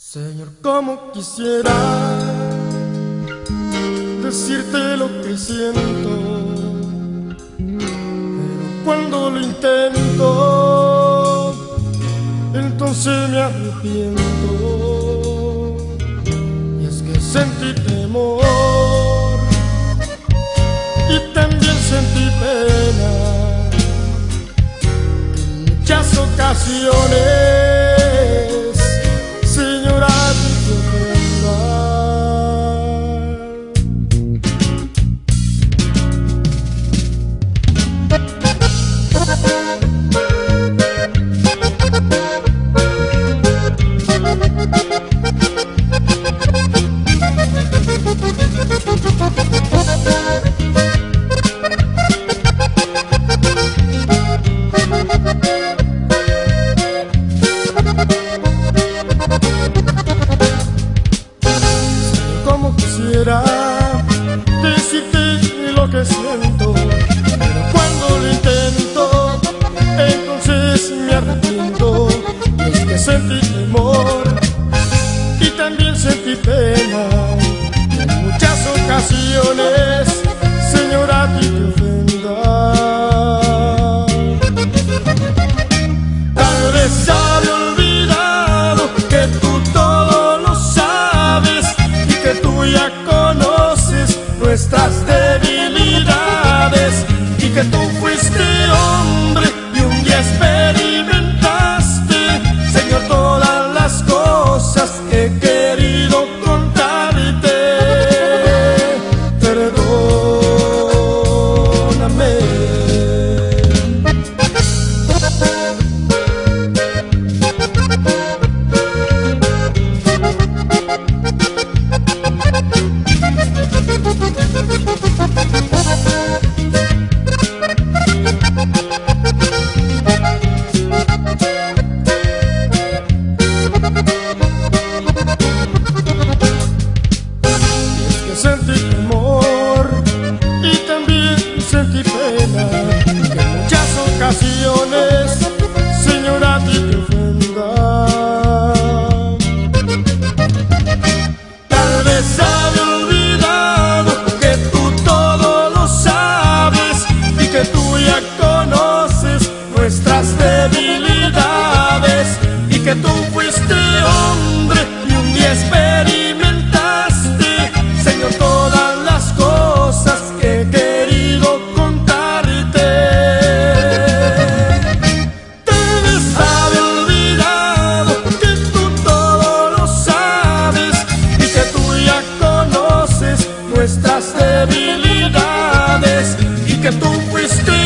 Señor, como quisiera decirte lo que siento, pero cuando lo intento, entonces me arrepiento. Y es que sentí temor y también sentí pena en muchas ocasiones. Quisiera decirte lo que siento, pero cuando lo intento, entonces me arrepiento. Y es que sentí temor y también sentí pena en muchas ocasiones, Señor, a ti te ofenda. Tal vez había olvidado que tú todo lo sabes y que tú ya conoces nuestras debilidades, y que tú fuiste hombre y un día experimentaste, Señor, todas las cosas que he querido contarte. Perdóname. Sentí temor y también sentí pena que en muchas ocasiones, Señor, a ti te ofenda. Tal vez había olvidado que tú todo lo sabes y que tú ya conoces nuestras debilidades, y que tú fuiste hombre y un día experimentaste, Señor, todas las cosas que he querido contarte. Tal vez había olvidado que tú todo lo sabes y que tú ya conoces nuestras debilidades, y que tú fuiste